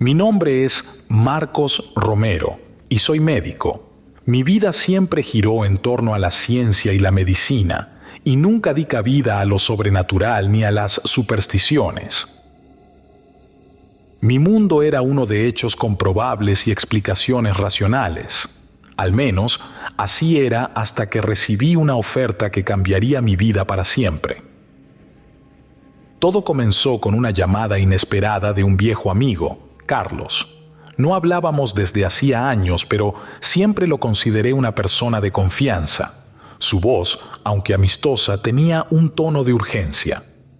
Mi nombre es Marcos Romero y soy médico. Mi vida siempre giró en torno a la ciencia y la medicina y nunca di cabida a lo sobrenatural ni a las supersticiones. Mi mundo era uno de hechos comprobables y explicaciones racionales. Al menos, así era hasta que recibí una oferta que cambiaría mi vida para siempre. Todo comenzó con una llamada inesperada de un viejo amigo, Carlos. No hablábamos desde hacía años, pero siempre lo consideré una persona de confianza. Su voz, aunque amistosa, tenía un tono de urgencia.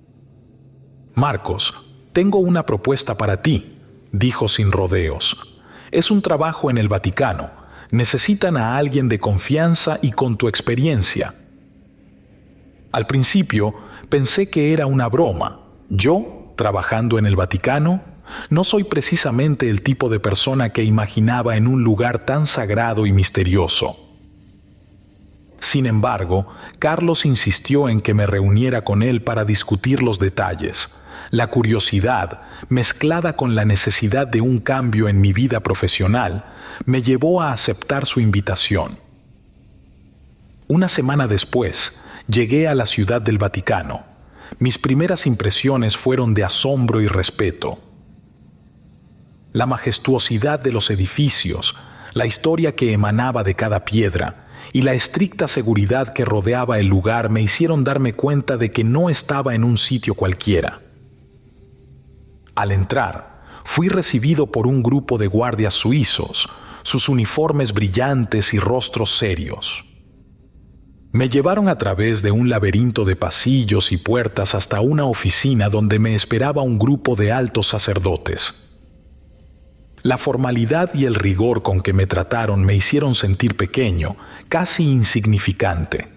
«Marcos, tengo una propuesta para ti», dijo sin rodeos. «Es un trabajo en el Vaticano. Necesitan a alguien de confianza y con tu experiencia». Al principio pensé que era una broma. Yo, trabajando en el Vaticano, no soy precisamente el tipo de persona que imaginaba en un lugar tan sagrado y misterioso. Sin embargo, Carlos insistió en que me reuniera con él para discutir los detalles. La curiosidad, mezclada con la necesidad de un cambio en mi vida profesional, me llevó a aceptar su invitación. Una semana después, llegué a la Ciudad del Vaticano. Mis primeras impresiones fueron de asombro y respeto. La majestuosidad de los edificios, la historia que emanaba de cada piedra y la estricta seguridad que rodeaba el lugar me hicieron darme cuenta de que no estaba en un sitio cualquiera. Al entrar, fui recibido por un grupo de guardias suizos, sus uniformes brillantes y rostros serios. Me llevaron a través de un laberinto de pasillos y puertas hasta una oficina donde me esperaba un grupo de altos sacerdotes. La formalidad y el rigor con que me trataron me hicieron sentir pequeño, casi insignificante.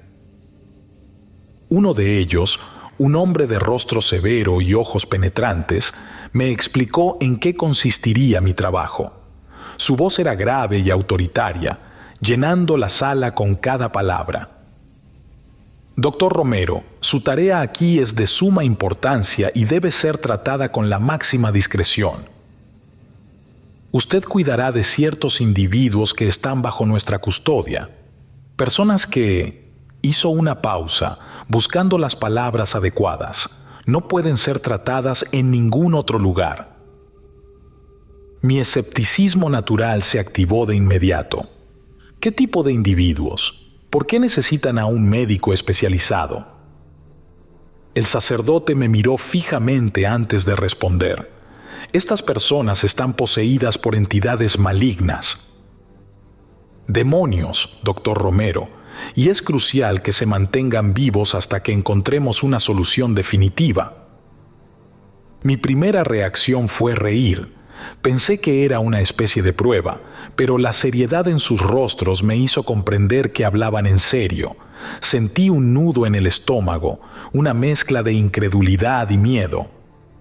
Uno de ellos, un hombre de rostro severo y ojos penetrantes, me explicó en qué consistiría mi trabajo. Su voz era grave y autoritaria, llenando la sala con cada palabra. «Doctor Romero, su tarea aquí es de suma importancia y debe ser tratada con la máxima discreción. Usted cuidará de ciertos individuos que están bajo nuestra custodia, personas que...» Hizo una pausa, buscando las palabras adecuadas. «No pueden ser tratadas en ningún otro lugar». Mi escepticismo natural se activó de inmediato. ¿Qué tipo de individuos? ¿Por qué necesitan a un médico especializado? El sacerdote me miró fijamente antes de responder. Estas personas están poseídas por entidades malignas. Demonios, doctor Romero, y es crucial que se mantengan vivos hasta que encontremos una solución definitiva. Mi primera reacción fue reír. Pensé que era una especie de prueba, pero la seriedad en sus rostros me hizo comprender que hablaban en serio. Sentí un nudo en el estómago, una mezcla de incredulidad y miedo.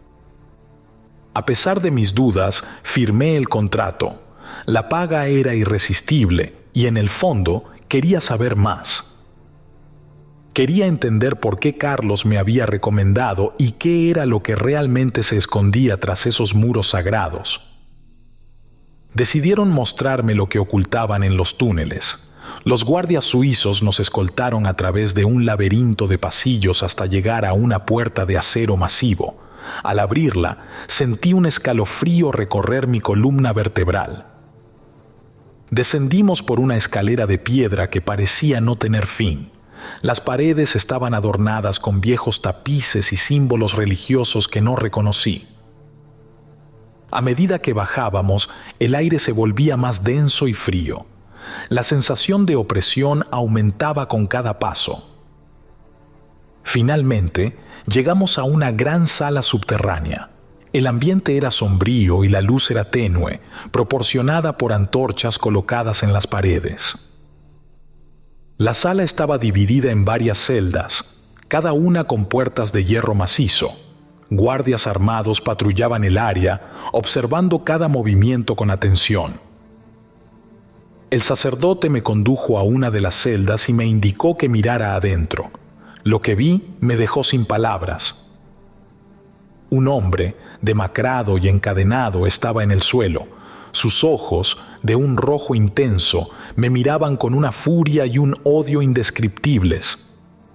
A pesar de mis dudas, firmé el contrato. La paga era irresistible y en el fondo quería saber más. Quería entender por qué Carlos me había recomendado y qué era lo que realmente se escondía tras esos muros sagrados. Decidieron mostrarme lo que ocultaban en los túneles. Los guardias suizos nos escoltaron a través de un laberinto de pasillos hasta llegar a una puerta de acero masivo. Al abrirla, sentí un escalofrío recorrer mi columna vertebral. Descendimos por una escalera de piedra que parecía no tener fin. Las paredes estaban adornadas con viejos tapices y símbolos religiosos que no reconocí. A medida que bajábamos, el aire se volvía más denso y frío. La sensación de opresión aumentaba con cada paso. Finalmente, llegamos a una gran sala subterránea. El ambiente era sombrío y la luz era tenue, proporcionada por antorchas colocadas en las paredes. La sala estaba dividida en varias celdas, cada una con puertas de hierro macizo. Guardias armados patrullaban el área, observando cada movimiento con atención. El sacerdote me condujo a una de las celdas y me indicó que mirara adentro. Lo que vi me dejó sin palabras. Un hombre, demacrado y encadenado, estaba en el suelo. Sus ojos, de un rojo intenso, me miraban con una furia y un odio indescriptibles.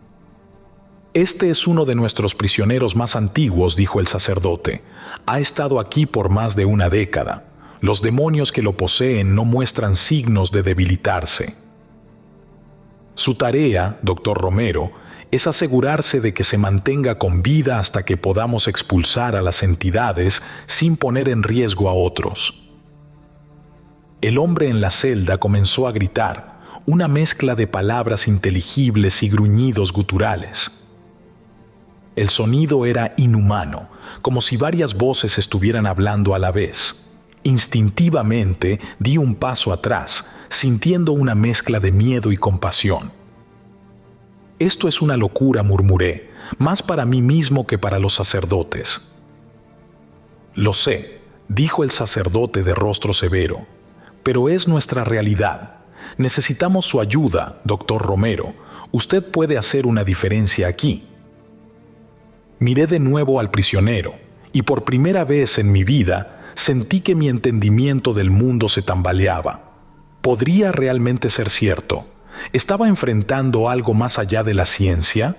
«Este es uno de nuestros prisioneros más antiguos», dijo el sacerdote. «Ha estado aquí por más de una década. Los demonios que lo poseen no muestran signos de debilitarse. Su tarea, doctor Romero, es asegurarse de que se mantenga con vida hasta que podamos expulsar a las entidades sin poner en riesgo a otros». El hombre en la celda comenzó a gritar, una mezcla de palabras inteligibles y gruñidos guturales. El sonido era inhumano, como si varias voces estuvieran hablando a la vez. Instintivamente di un paso atrás, sintiendo una mezcla de miedo y compasión. «Esto es una locura», murmuré, «más para mí mismo que para los sacerdotes». «Lo sé», dijo el sacerdote de rostro severo, «pero es nuestra realidad. Necesitamos su ayuda, doctor Romero. Usted puede hacer una diferencia aquí». Miré de nuevo al prisionero, y por primera vez en mi vida sentí que mi entendimiento del mundo se tambaleaba. ¿Podría realmente ser cierto? ¿Estaba enfrentando algo más allá de la ciencia?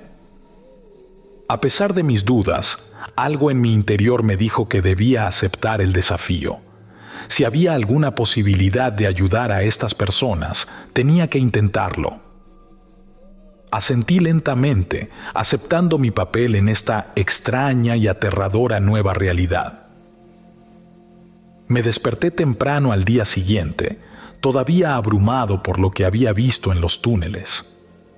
A pesar de mis dudas, algo en mi interior me dijo que debía aceptar el desafío. Si había alguna posibilidad de ayudar a estas personas, tenía que intentarlo. Asentí lentamente, aceptando mi papel en esta extraña y aterradora nueva realidad. Me desperté temprano al día siguiente, todavía abrumado por lo que había visto en los túneles.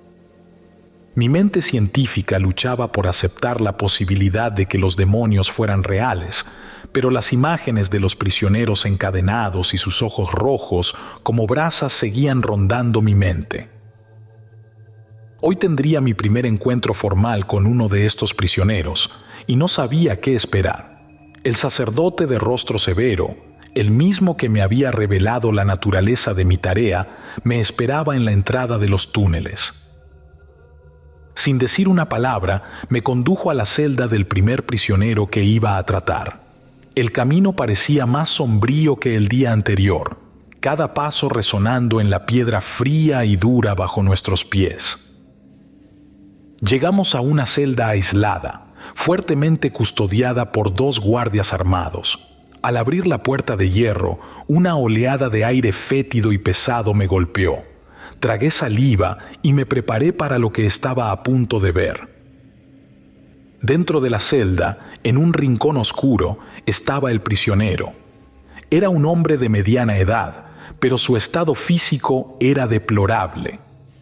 Mi mente científica luchaba por aceptar la posibilidad de que los demonios fueran reales, pero las imágenes de los prisioneros encadenados y sus ojos rojos como brasas seguían rondando mi mente. Hoy tendría mi primer encuentro formal con uno de estos prisioneros y no sabía qué esperar. El sacerdote de rostro severo, el mismo que me había revelado la naturaleza de mi tarea, me esperaba en la entrada de los túneles. Sin decir una palabra, me condujo a la celda del primer prisionero que iba a tratar. El camino parecía más sombrío que el día anterior, cada paso resonando en la piedra fría y dura bajo nuestros pies. Llegamos a una celda aislada, fuertemente custodiada por 2 guardias armados. Al abrir la puerta de hierro, una oleada de aire fétido y pesado me golpeó. Tragué saliva y me preparé para lo que estaba a punto de ver. Dentro de la celda, en un rincón oscuro, estaba el prisionero. Era un hombre de mediana edad, pero su estado físico era deplorable.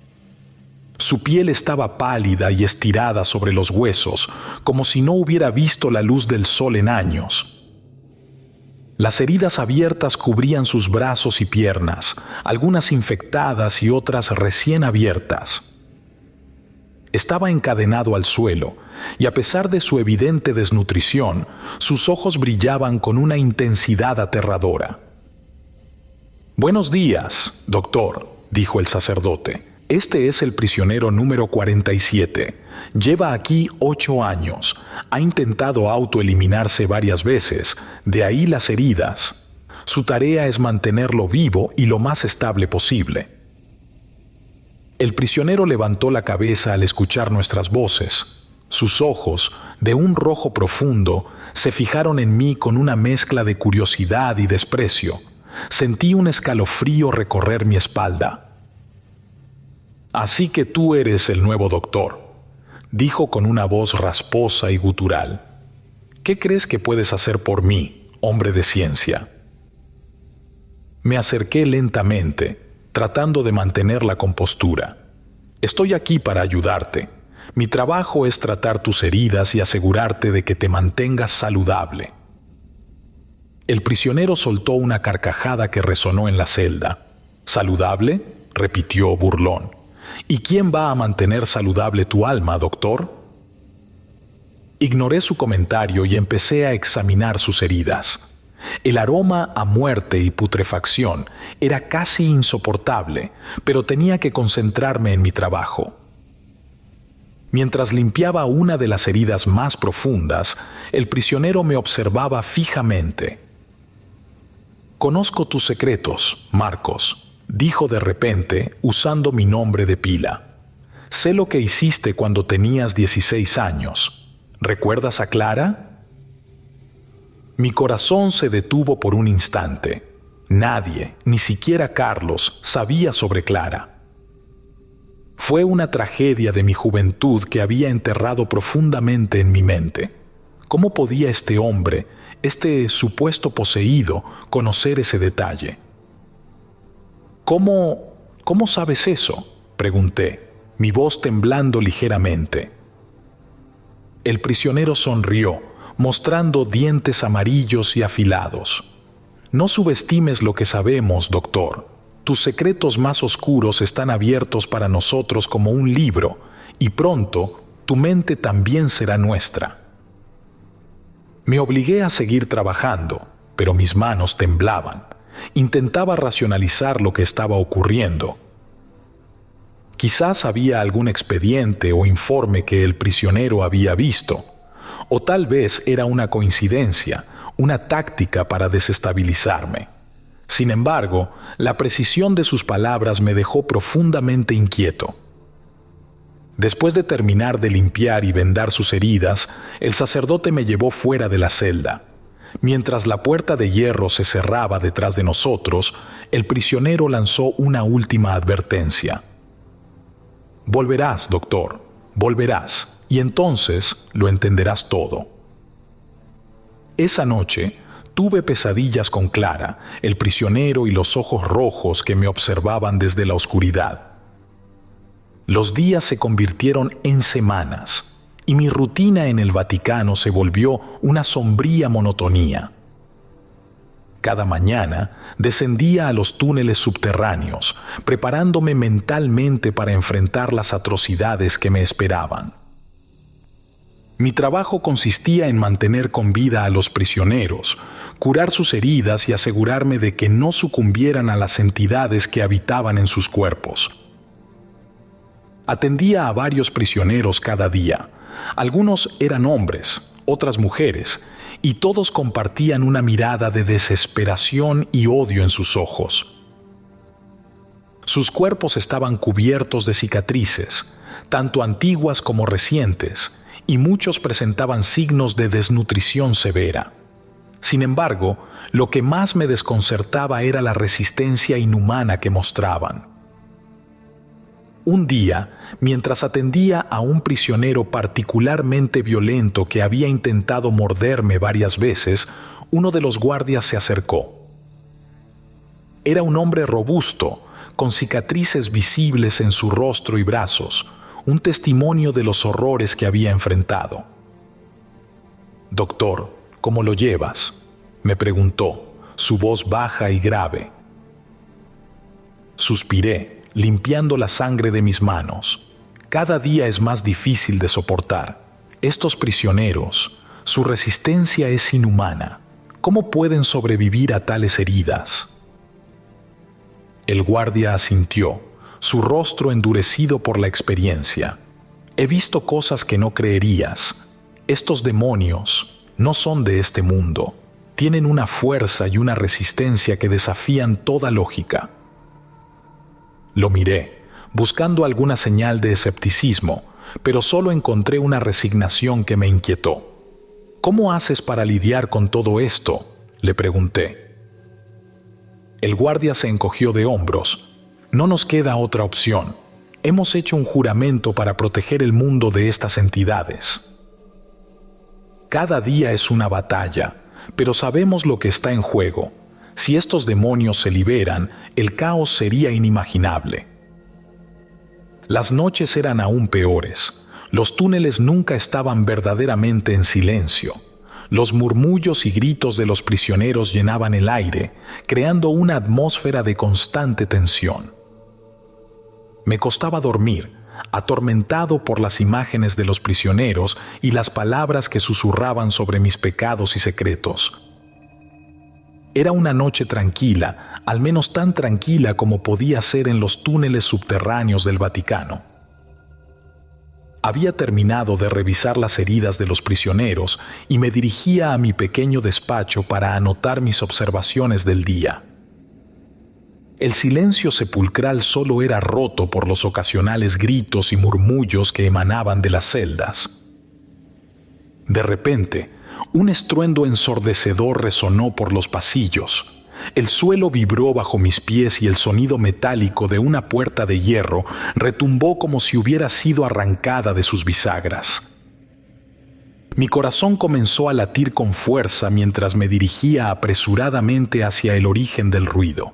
Su piel estaba pálida y estirada sobre los huesos, como si no hubiera visto la luz del sol en años. Las heridas abiertas cubrían sus brazos y piernas, algunas infectadas y otras recién abiertas. Estaba encadenado al suelo, y a pesar de su evidente desnutrición, sus ojos brillaban con una intensidad aterradora. «Buenos días, doctor», dijo el sacerdote. «Este es el prisionero número 47. Lleva aquí 8 años. Ha intentado autoeliminarse varias veces, de ahí las heridas. Su tarea es mantenerlo vivo y lo más estable posible». El prisionero levantó la cabeza al escuchar nuestras voces. Sus ojos, de un rojo profundo, se fijaron en mí con una mezcla de curiosidad y desprecio. Sentí un escalofrío recorrer mi espalda. «Así que tú eres el nuevo doctor», dijo con una voz rasposa y gutural. «¿Qué crees que puedes hacer por mí, hombre de ciencia?» Me acerqué lentamente, tratando de mantener la compostura. «Estoy aquí para ayudarte. Mi trabajo es tratar tus heridas y asegurarte de que te mantengas saludable». El prisionero soltó una carcajada que resonó en la celda. «¿Saludable?», repitió burlón. «¿Y quién va a mantener saludable tu alma, doctor?». Ignoré su comentario y empecé a examinar sus heridas. El aroma a muerte y putrefacción era casi insoportable, pero tenía que concentrarme en mi trabajo. Mientras limpiaba una de las heridas más profundas, el prisionero me observaba fijamente. «Conozco tus secretos, Marcos», dijo de repente, usando mi nombre de pila. «Sé lo que hiciste cuando tenías 16 años. ¿Recuerdas a Clara?» Mi corazón se detuvo por un instante. Nadie, ni siquiera Carlos, sabía sobre Clara. Fue una tragedia de mi juventud que había enterrado profundamente en mi mente. ¿Cómo podía este hombre, este supuesto poseído, conocer ese detalle? ¿Cómo sabes eso?, pregunté, mi voz temblando ligeramente. El prisionero sonrió, mostrando dientes amarillos y afilados. «No subestimes lo que sabemos, doctor. Tus secretos más oscuros están abiertos para nosotros como un libro, y pronto tu mente también será nuestra». Me obligué a seguir trabajando, pero mis manos temblaban. Intentaba racionalizar lo que estaba ocurriendo. Quizás había algún expediente o informe que el prisionero había visto, o tal vez era una coincidencia, una táctica para desestabilizarme. Sin embargo, la precisión de sus palabras me dejó profundamente inquieto. Después de terminar de limpiar y vendar sus heridas, el sacerdote me llevó fuera de la celda. Mientras la puerta de hierro se cerraba detrás de nosotros, el prisionero lanzó una última advertencia. «Volverás, doctor, volverás, y entonces lo entenderás todo». Esa noche tuve pesadillas con Clara, el prisionero y los ojos rojos que me observaban desde la oscuridad. Los días se convirtieron en semanas, y mi rutina en el Vaticano se volvió una sombría monotonía. Cada mañana descendía a los túneles subterráneos, preparándome mentalmente para enfrentar las atrocidades que me esperaban. Mi trabajo consistía en mantener con vida a los prisioneros, curar sus heridas y asegurarme de que no sucumbieran a las entidades que habitaban en sus cuerpos. Atendía a varios prisioneros cada día. Algunos eran hombres, otras mujeres, y todos compartían una mirada de desesperación y odio en sus ojos. Sus cuerpos estaban cubiertos de cicatrices, tanto antiguas como recientes, y muchos presentaban signos de desnutrición severa. Sin embargo, lo que más me desconcertaba era la resistencia inhumana que mostraban. Un día, mientras atendía a un prisionero particularmente violento que había intentado morderme varias veces, uno de los guardias se acercó. Era un hombre robusto, con cicatrices visibles en su rostro y brazos, un testimonio de los horrores que había enfrentado. «Doctor, ¿cómo lo llevas?», me preguntó, su voz baja y grave. Suspiré, limpiando la sangre de mis manos. Cada día es más difícil de soportar. Estos prisioneros, su resistencia es inhumana. ¿Cómo pueden sobrevivir a tales heridas? El guardia asintió, su rostro endurecido por la experiencia. He visto cosas que no creerías. Estos demonios no son de este mundo. Tienen una fuerza y una resistencia que desafían toda lógica. Lo miré, buscando alguna señal de escepticismo, pero solo encontré una resignación que me inquietó. «¿Cómo haces para lidiar con todo esto?», le pregunté. El guardia se encogió de hombros. «No nos queda otra opción. Hemos hecho un juramento para proteger el mundo de estas entidades. Cada día es una batalla, pero sabemos lo que está en juego. Si estos demonios se liberan, el caos sería inimaginable». Las noches eran aún peores. Los túneles nunca estaban verdaderamente en silencio. Los murmullos y gritos de los prisioneros llenaban el aire, creando una atmósfera de constante tensión. Me costaba dormir, atormentado por las imágenes de los prisioneros y las palabras que susurraban sobre mis pecados y secretos. Era una noche tranquila, al menos tan tranquila como podía ser en los túneles subterráneos del Vaticano. Había terminado de revisar las heridas de los prisioneros y me dirigía a mi pequeño despacho para anotar mis observaciones del día. El silencio sepulcral solo era roto por los ocasionales gritos y murmullos que emanaban de las celdas. De repente, un estruendo ensordecedor resonó por los pasillos. El suelo vibró bajo mis pies y el sonido metálico de una puerta de hierro retumbó como si hubiera sido arrancada de sus bisagras. Mi corazón comenzó a latir con fuerza mientras me dirigía apresuradamente hacia el origen del ruido.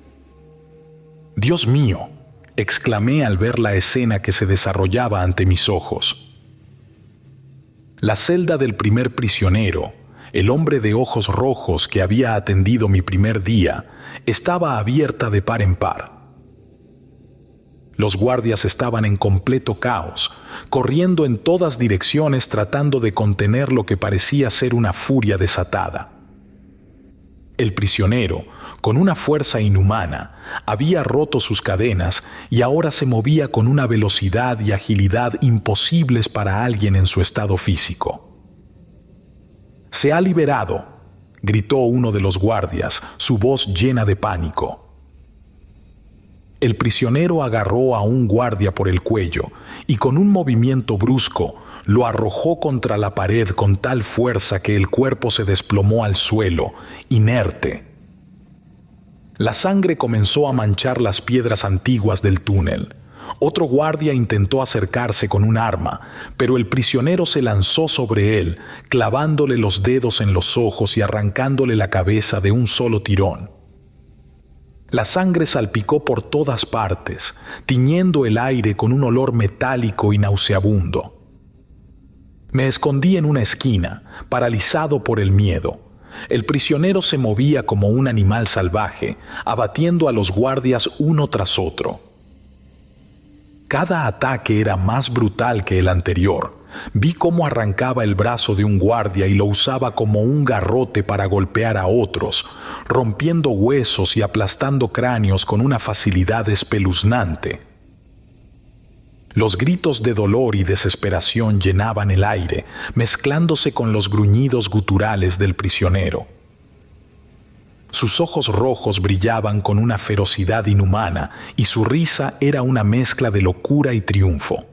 «Dios mío», exclamé al ver la escena que se desarrollaba ante mis ojos. La celda del primer prisionero, el hombre de ojos rojos que había atendido mi primer día, estaba abierta de par en par. Los guardias estaban en completo caos, corriendo en todas direcciones tratando de contener lo que parecía ser una furia desatada. El prisionero, con una fuerza inhumana, había roto sus cadenas y ahora se movía con una velocidad y agilidad imposibles para alguien en su estado físico. «Se ha liberado», gritó uno de los guardias, su voz llena de pánico. El prisionero agarró a un guardia por el cuello y con un movimiento brusco lo arrojó contra la pared con tal fuerza que el cuerpo se desplomó al suelo, inerte. La sangre comenzó a manchar las piedras antiguas del túnel. Otro guardia intentó acercarse con un arma, pero el prisionero se lanzó sobre él, clavándole los dedos en los ojos y arrancándole la cabeza de un solo tirón. La sangre salpicó por todas partes, tiñendo el aire con un olor metálico y nauseabundo. Me escondí en una esquina, paralizado por el miedo. El prisionero se movía como un animal salvaje, abatiendo a los guardias uno tras otro. Cada ataque era más brutal que el anterior. Vi cómo arrancaba el brazo de un guardia y lo usaba como un garrote para golpear a otros, rompiendo huesos y aplastando cráneos con una facilidad espeluznante. Los gritos de dolor y desesperación llenaban el aire, mezclándose con los gruñidos guturales del prisionero. Sus ojos rojos brillaban con una ferocidad inhumana y su risa era una mezcla de locura y triunfo.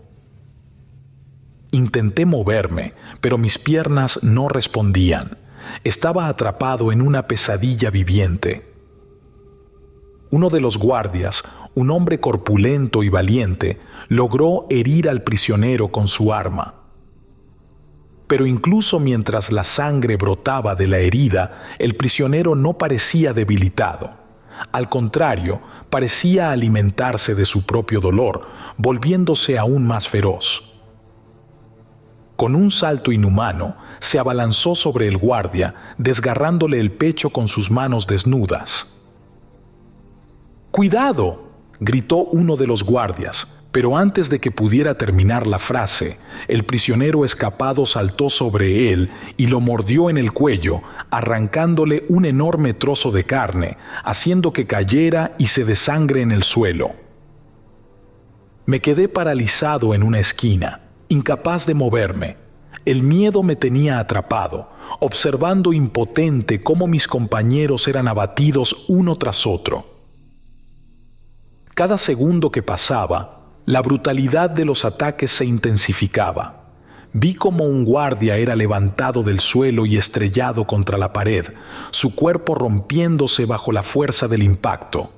Intenté moverme, pero mis piernas no respondían. Estaba atrapado en una pesadilla viviente. Uno de los guardias, un hombre corpulento y valiente, logró herir al prisionero con su arma. Pero incluso mientras la sangre brotaba de la herida, el prisionero no parecía debilitado. Al contrario, parecía alimentarse de su propio dolor, volviéndose aún más feroz. Con un salto inhumano, se abalanzó sobre el guardia, desgarrándole el pecho con sus manos desnudas. «¡Cuidado!», gritó uno de los guardias, pero antes de que pudiera terminar la frase, el prisionero escapado saltó sobre él y lo mordió en el cuello, arrancándole un enorme trozo de carne, haciendo que cayera y se desangre en el suelo. Me quedé paralizado en una esquina, incapaz de moverme. El miedo me tenía atrapado, observando impotente cómo mis compañeros eran abatidos uno tras otro. Cada segundo que pasaba, la brutalidad de los ataques se intensificaba. Vi cómo un guardia era levantado del suelo y estrellado contra la pared, su cuerpo rompiéndose bajo la fuerza del impacto.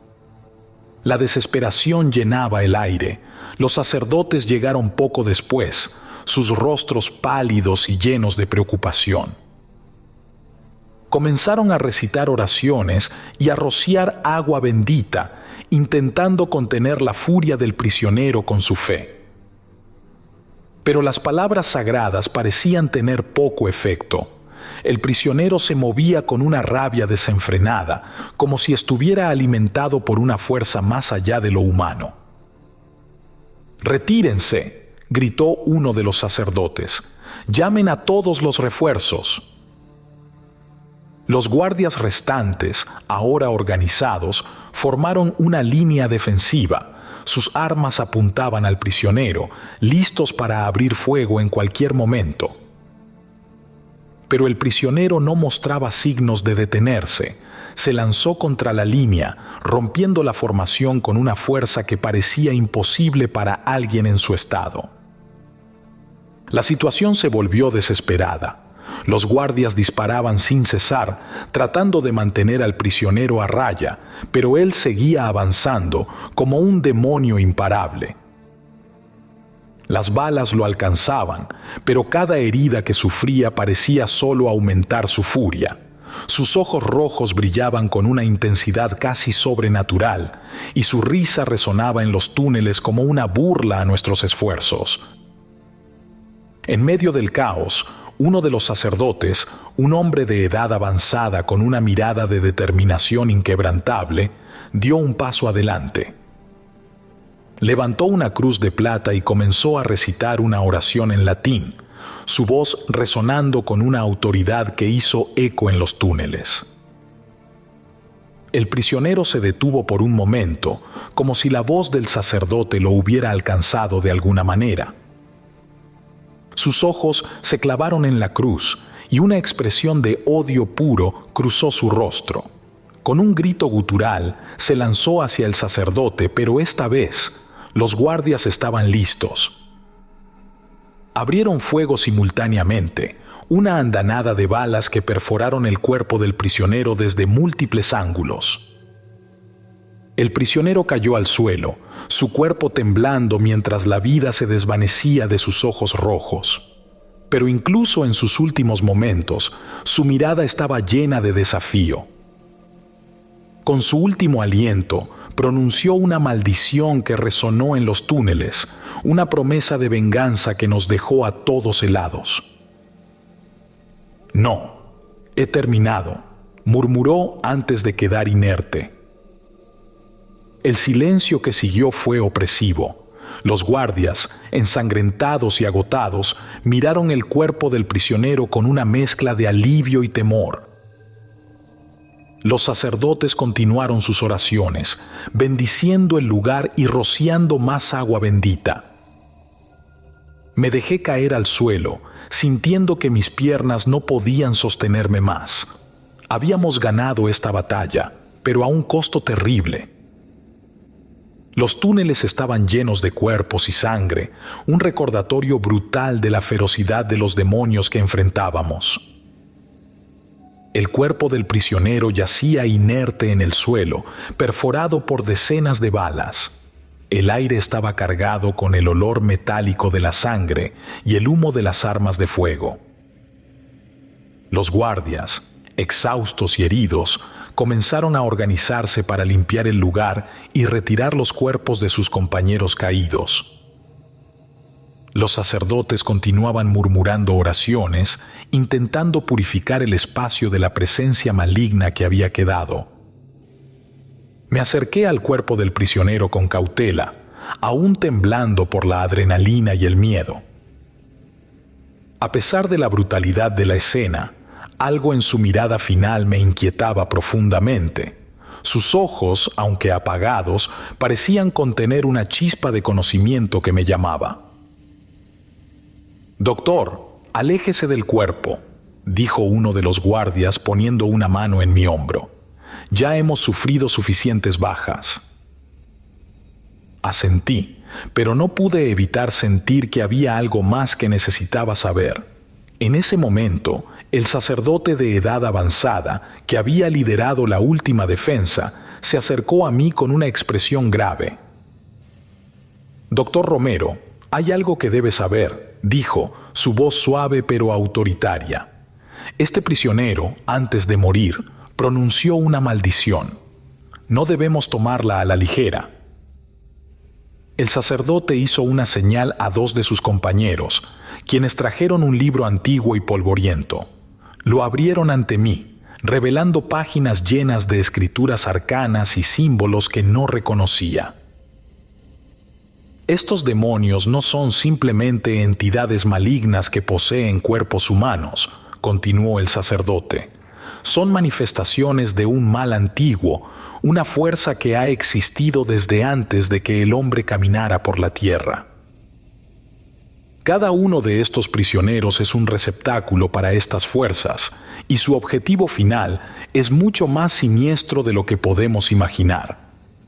La desesperación llenaba el aire. Los sacerdotes llegaron poco después, sus rostros pálidos y llenos de preocupación. Comenzaron a recitar oraciones y a rociar agua bendita, intentando contener la furia del prisionero con su fe. Pero las palabras sagradas parecían tener poco efecto. El prisionero se movía con una rabia desenfrenada, como si estuviera alimentado por una fuerza más allá de lo humano. «¡Retírense!», gritó uno de los sacerdotes. «¡Llamen a todos los refuerzos!». Los guardias restantes, ahora organizados, formaron una línea defensiva, Sus armas apuntaban al prisionero, listos para abrir fuego en cualquier momento. Pero el prisionero no mostraba signos de detenerse. Se lanzó contra la línea, rompiendo la formación con una fuerza que parecía imposible para alguien en su estado. La situación se volvió desesperada. Los guardias disparaban sin cesar, tratando de mantener al prisionero a raya, pero él seguía avanzando como un demonio imparable. Las balas lo alcanzaban, pero cada herida que sufría parecía solo aumentar su furia. Sus ojos rojos brillaban con una intensidad casi sobrenatural, y su risa resonaba en los túneles como una burla a nuestros esfuerzos. En medio del caos, uno de los sacerdotes, un hombre de edad avanzada con una mirada de determinación inquebrantable, dio un paso adelante. Levantó una cruz de plata y comenzó a recitar una oración en latín, su voz resonando con una autoridad que hizo eco en los túneles. El prisionero se detuvo por un momento, como si la voz del sacerdote lo hubiera alcanzado de alguna manera. Sus ojos se clavaron en la cruz y una expresión de odio puro cruzó su rostro. Con un grito gutural se lanzó hacia el sacerdote, pero esta vez los guardias estaban listos. Abrieron fuego simultáneamente, una andanada de balas que perforaron el cuerpo del prisionero desde múltiples ángulos. El prisionero cayó al suelo, su cuerpo temblando mientras la vida se desvanecía de sus ojos rojos. Pero incluso en sus últimos momentos, su mirada estaba llena de desafío. Con su último aliento, pronunció una maldición que resonó en los túneles, una promesa de venganza que nos dejó a todos helados. «No, he terminado», murmuró antes de quedar inerte. El silencio que siguió fue opresivo. Los guardias, ensangrentados y agotados, miraron el cuerpo del prisionero con una mezcla de alivio y temor. Los sacerdotes continuaron sus oraciones, bendiciendo el lugar y rociando más agua bendita. Me dejé caer al suelo, sintiendo que mis piernas no podían sostenerme más. Habíamos ganado esta batalla, pero a un costo terrible. Los túneles estaban llenos de cuerpos y sangre, un recordatorio brutal de la ferocidad de los demonios que enfrentábamos. El cuerpo del prisionero yacía inerte en el suelo, perforado por decenas de balas. El aire estaba cargado con el olor metálico de la sangre y el humo de las armas de fuego. Los guardias, exhaustos y heridos, comenzaron a organizarse para limpiar el lugar y retirar los cuerpos de sus compañeros caídos. Los sacerdotes continuaban murmurando oraciones, intentando purificar el espacio de la presencia maligna que había quedado. Me acerqué al cuerpo del prisionero con cautela, aún temblando por la adrenalina y el miedo. A pesar de la brutalidad de la escena, algo en su mirada final me inquietaba profundamente. Sus ojos, aunque apagados, parecían contener una chispa de conocimiento que me llamaba. «Doctor, aléjese del cuerpo», dijo uno de los guardias poniendo una mano en mi hombro. «Ya hemos sufrido suficientes bajas». Asentí, pero no pude evitar sentir que había algo más que necesitaba saber. En ese momento, el sacerdote de edad avanzada, que había liderado la última defensa, se acercó a mí con una expresión grave. «Doctor Romero, hay algo que debe saber», dijo, su voz suave pero autoritaria. «Este prisionero, antes de morir, pronunció una maldición. No debemos tomarla a la ligera». El sacerdote hizo una señal a dos de sus compañeros, quienes trajeron un libro antiguo y polvoriento. Lo abrieron ante mí, revelando páginas llenas de escrituras arcanas y símbolos que no reconocía. Estos demonios no son simplemente entidades malignas que poseen cuerpos humanos, continuó el sacerdote. Son manifestaciones de un mal antiguo, una fuerza que ha existido desde antes de que el hombre caminara por la tierra. Cada uno de estos prisioneros es un receptáculo para estas fuerzas, y su objetivo final es mucho más siniestro de lo que podemos imaginar.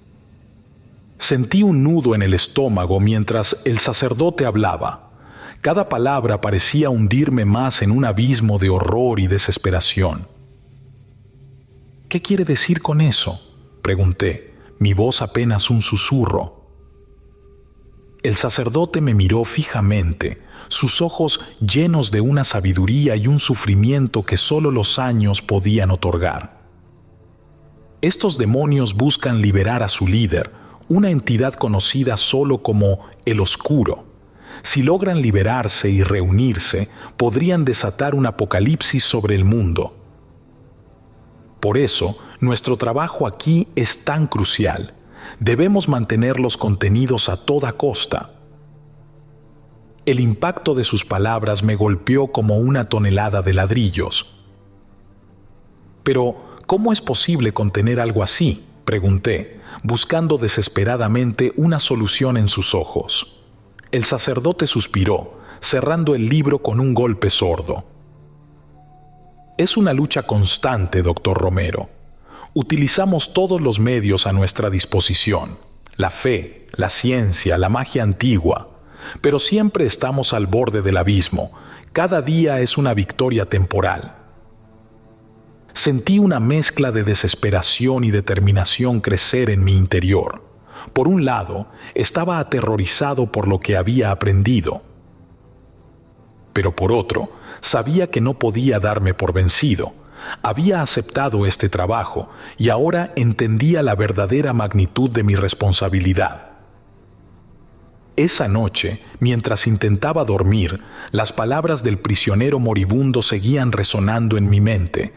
Sentí un nudo en el estómago mientras el sacerdote hablaba. Cada palabra parecía hundirme más en un abismo de horror y desesperación. ¿Qué quiere decir con eso?, pregunté, mi voz apenas un susurro. El sacerdote me miró fijamente, sus ojos llenos de una sabiduría y un sufrimiento que solo los años podían otorgar. Estos demonios buscan liberar a su líder, una entidad conocida solo como el Oscuro. Si logran liberarse y reunirse, podrían desatar un apocalipsis sobre el mundo. Por eso, nuestro trabajo aquí es tan crucial. Debemos mantenerlos contenidos a toda costa. El impacto de sus palabras me golpeó como una tonelada de ladrillos. Pero, ¿cómo es posible contener algo así?, pregunté, buscando desesperadamente una solución en sus ojos. El sacerdote suspiró, cerrando el libro con un golpe sordo. Es una lucha constante, doctor Romero. Utilizamos todos los medios a nuestra disposición, la fe, la ciencia, la magia antigua, pero siempre estamos al borde del abismo. Cada día es una victoria temporal. Sentí una mezcla de desesperación y determinación crecer en mi interior. Por un lado, estaba aterrorizado por lo que había aprendido. Pero por otro, sabía que no podía darme por vencido. Había aceptado este trabajo y ahora entendía la verdadera magnitud de mi responsabilidad. Esa noche, mientras intentaba dormir, las palabras del prisionero moribundo seguían resonando en mi mente.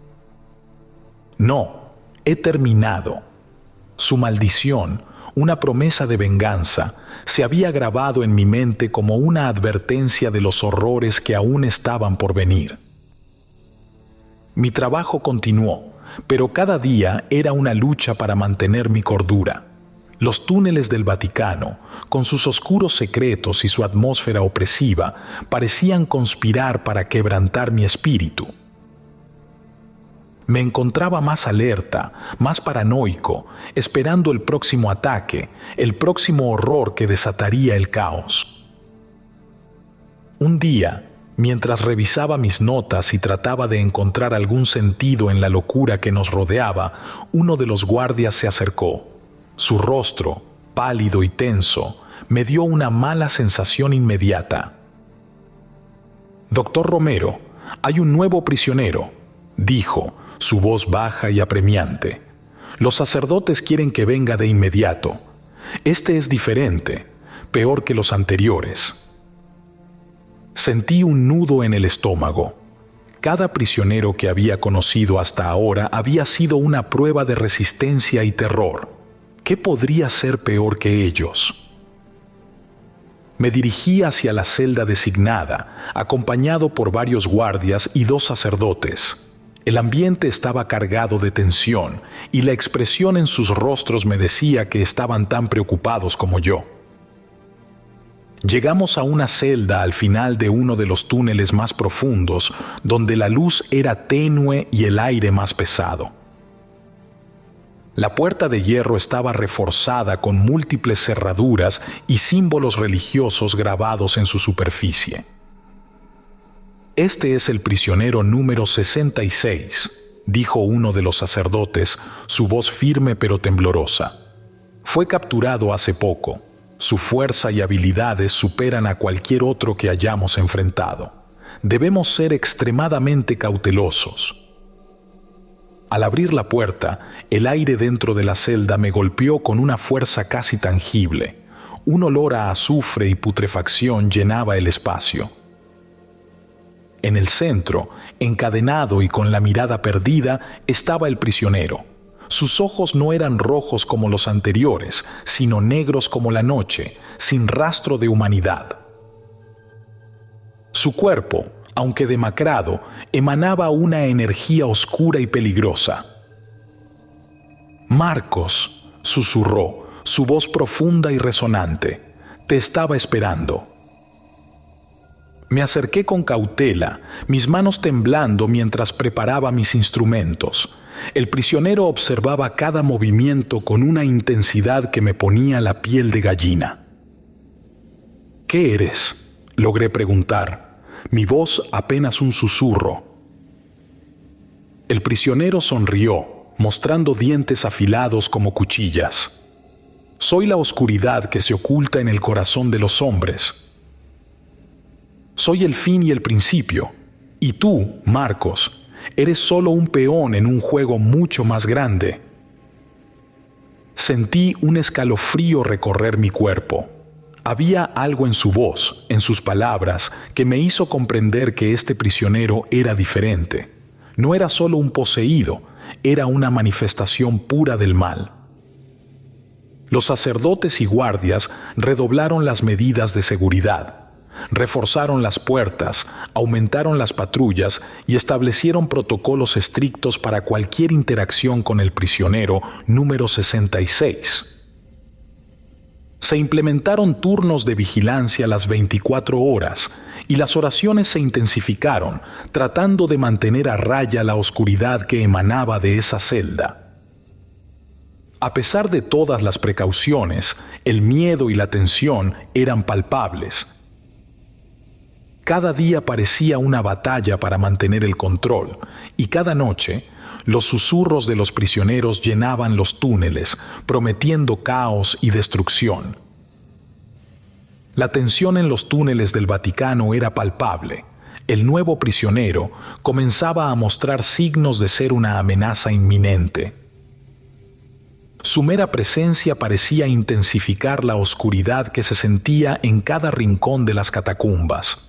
No, he terminado. Su maldición, una promesa de venganza, se había grabado en mi mente como una advertencia de los horrores que aún estaban por venir. Mi trabajo continuó, pero cada día era una lucha para mantener mi cordura. Los túneles del Vaticano, con sus oscuros secretos y su atmósfera opresiva, parecían conspirar para quebrantar mi espíritu. Me encontraba más alerta, más paranoico, esperando el próximo ataque, el próximo horror que desataría el caos. Un día, mientras revisaba mis notas y trataba de encontrar algún sentido en la locura que nos rodeaba, uno de los guardias se acercó. Su rostro, pálido y tenso, me dio una mala sensación inmediata. «Doctor Romero, hay un nuevo prisionero», dijo, su voz baja y apremiante. «Los sacerdotes quieren que venga de inmediato. Este es diferente, peor que los anteriores». Sentí un nudo en el estómago. Cada prisionero que había conocido hasta ahora había sido una prueba de resistencia y terror. ¿Qué podría ser peor que ellos? Me dirigí hacia la celda designada, acompañado por varios guardias y 2 sacerdotes. El ambiente estaba cargado de tensión y la expresión en sus rostros me decía que estaban tan preocupados como yo. Llegamos a una celda al final de uno de los túneles más profundos, donde la luz era tenue y el aire más pesado. La puerta de hierro estaba reforzada con múltiples cerraduras y símbolos religiosos grabados en su superficie. «Este es el prisionero número 66», dijo uno de los sacerdotes, su voz firme pero temblorosa. «Fue capturado hace poco. Su fuerza y habilidades superan a cualquier otro que hayamos enfrentado. Debemos ser extremadamente cautelosos». Al abrir la puerta, el aire dentro de la celda me golpeó con una fuerza casi tangible. Un olor a azufre y putrefacción llenaba el espacio. En el centro, encadenado y con la mirada perdida, estaba el prisionero. Sus ojos no eran rojos como los anteriores, sino negros como la noche, sin rastro de humanidad. Su cuerpo, aunque demacrado, emanaba una energía oscura y peligrosa. «Marcos», susurró, su voz profunda y resonante, «te estaba esperando». Me acerqué con cautela, mis manos temblando mientras preparaba mis instrumentos. El prisionero observaba cada movimiento con una intensidad que me ponía la piel de gallina. «¿Qué eres?», logré preguntar, mi voz apenas un susurro. El prisionero sonrió, mostrando dientes afilados como cuchillas. «Soy la oscuridad que se oculta en el corazón de los hombres. Soy el fin y el principio, y tú, Marcos, eres solo un peón en un juego mucho más grande». Sentí un escalofrío recorrer mi cuerpo. Había algo en su voz, en sus palabras, que me hizo comprender que este prisionero era diferente. No era solo un poseído, era una manifestación pura del mal. Los sacerdotes y guardias redoblaron las medidas de seguridad. Reforzaron las puertas, aumentaron las patrullas y establecieron protocolos estrictos para cualquier interacción con el prisionero número 66. Se implementaron turnos de vigilancia las 24 horas y las oraciones se intensificaron, tratando de mantener a raya la oscuridad que emanaba de esa celda. A pesar de todas las precauciones, el miedo y la tensión eran palpables. Cada día parecía una batalla para mantener el control, y cada noche los susurros de los prisioneros llenaban los túneles, prometiendo caos y destrucción. La tensión en los túneles del Vaticano era palpable. El nuevo prisionero comenzaba a mostrar signos de ser una amenaza inminente. Su mera presencia parecía intensificar la oscuridad que se sentía en cada rincón de las catacumbas.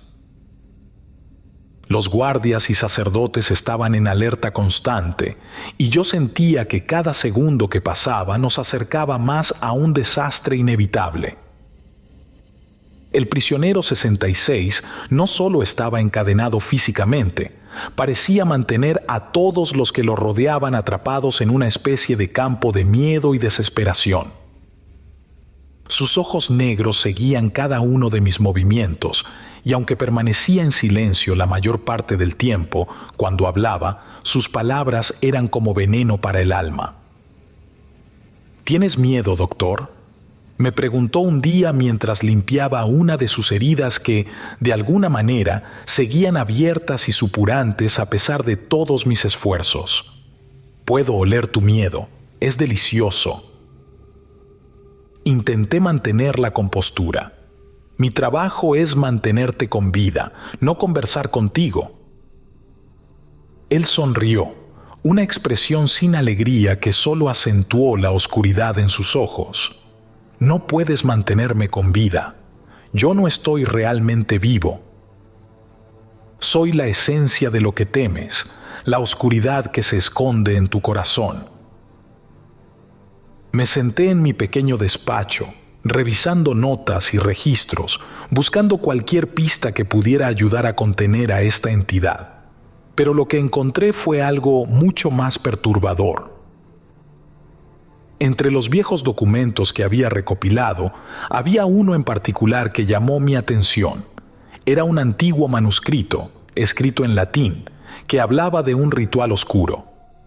Los guardias y sacerdotes estaban en alerta constante, y yo sentía que cada segundo que pasaba nos acercaba más a un desastre inevitable. El prisionero 66 no solo estaba encadenado físicamente, parecía mantener a todos los que lo rodeaban atrapados en una especie de campo de miedo y desesperación. Sus ojos negros seguían cada uno de mis movimientos, y aunque permanecía en silencio la mayor parte del tiempo, cuando hablaba, sus palabras eran como veneno para el alma. ¿Tienes miedo, doctor?, me preguntó un día mientras limpiaba una de sus heridas que, de alguna manera, seguían abiertas y supurantes a pesar de todos mis esfuerzos. «Puedo oler tu miedo. Es delicioso». Intenté mantener la compostura. «Mi trabajo es mantenerte con vida, no conversar contigo». Él sonrió, una expresión sin alegría que solo acentuó la oscuridad en sus ojos. «No puedes mantenerme con vida. Yo no estoy realmente vivo. Soy la esencia de lo que temes, la oscuridad que se esconde en tu corazón». Me senté en mi pequeño despacho, revisando notas y registros, buscando cualquier pista que pudiera ayudar a contener a esta entidad. Pero lo que encontré fue algo mucho más perturbador. Entre los viejos documentos que había recopilado, había uno en particular que llamó mi atención. Era un antiguo manuscrito, escrito en latín, que hablaba de un ritual oscuro.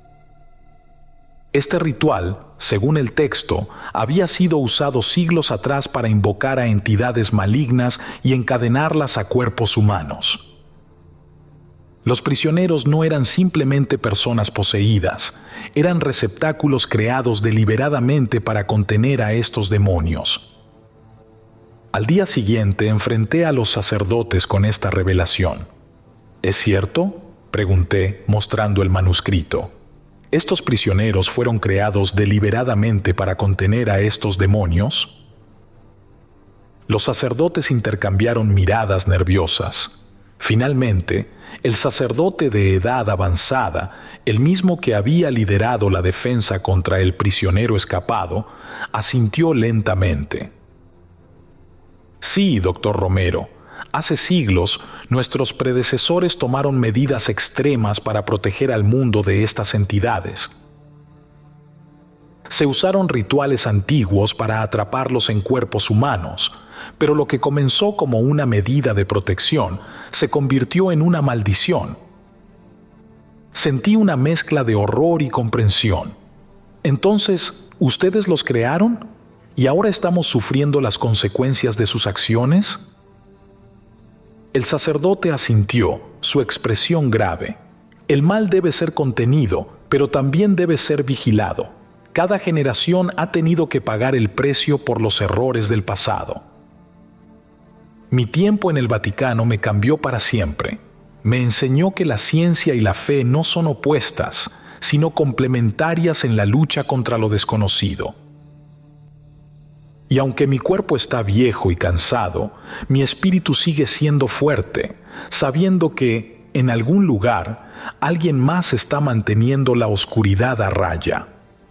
Este ritual, según el texto, había sido usado siglos atrás para invocar a entidades malignas y encadenarlas a cuerpos humanos. Los prisioneros no eran simplemente personas poseídas, eran receptáculos creados deliberadamente para contener a estos demonios. Al día siguiente enfrenté a los sacerdotes con esta revelación. ¿Es cierto?, pregunté, mostrando el manuscrito. ¿Estos prisioneros fueron creados deliberadamente para contener a estos demonios? Los sacerdotes intercambiaron miradas nerviosas. Finalmente, el sacerdote de edad avanzada, el mismo que había liderado la defensa contra el prisionero escapado, asintió lentamente. «Sí, doctor Romero, Hace siglos, nuestros predecesores tomaron medidas extremas para proteger al mundo de estas entidades. Se usaron rituales antiguos para atraparlos en cuerpos humanos, pero lo que comenzó como una medida de protección se convirtió en una maldición. Sentí una mezcla de horror y comprensión. Entonces, ¿ustedes los crearon? ¿Y ahora estamos sufriendo las consecuencias de sus acciones? El sacerdote asintió, su expresión grave. El mal debe ser contenido, pero también debe ser vigilado. Cada generación ha tenido que pagar el precio por los errores del pasado. Mi tiempo en el Vaticano me cambió para siempre. Me enseñó que la ciencia y la fe no son opuestas, sino complementarias en la lucha contra lo desconocido. Y aunque mi cuerpo está viejo y cansado, mi espíritu sigue siendo fuerte, sabiendo que, en algún lugar, alguien más está manteniendo la oscuridad a raya.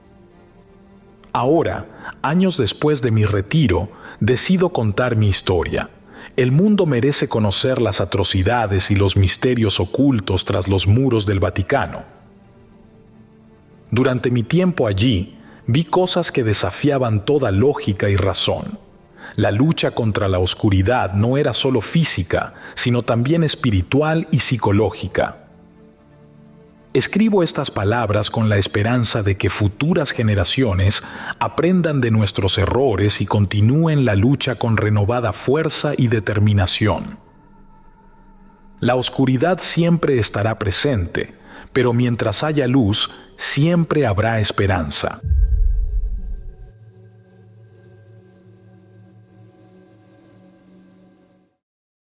Ahora, años después de mi retiro, decido contar mi historia. El mundo merece conocer las atrocidades y los misterios ocultos tras los muros del Vaticano. Durante mi tiempo allí, vi cosas que desafiaban toda lógica y razón. La lucha contra la oscuridad no era solo física, sino también espiritual y psicológica. Escribo estas palabras con la esperanza de que futuras generaciones aprendan de nuestros errores y continúen la lucha con renovada fuerza y determinación. La oscuridad siempre estará presente, pero mientras haya luz, siempre habrá esperanza.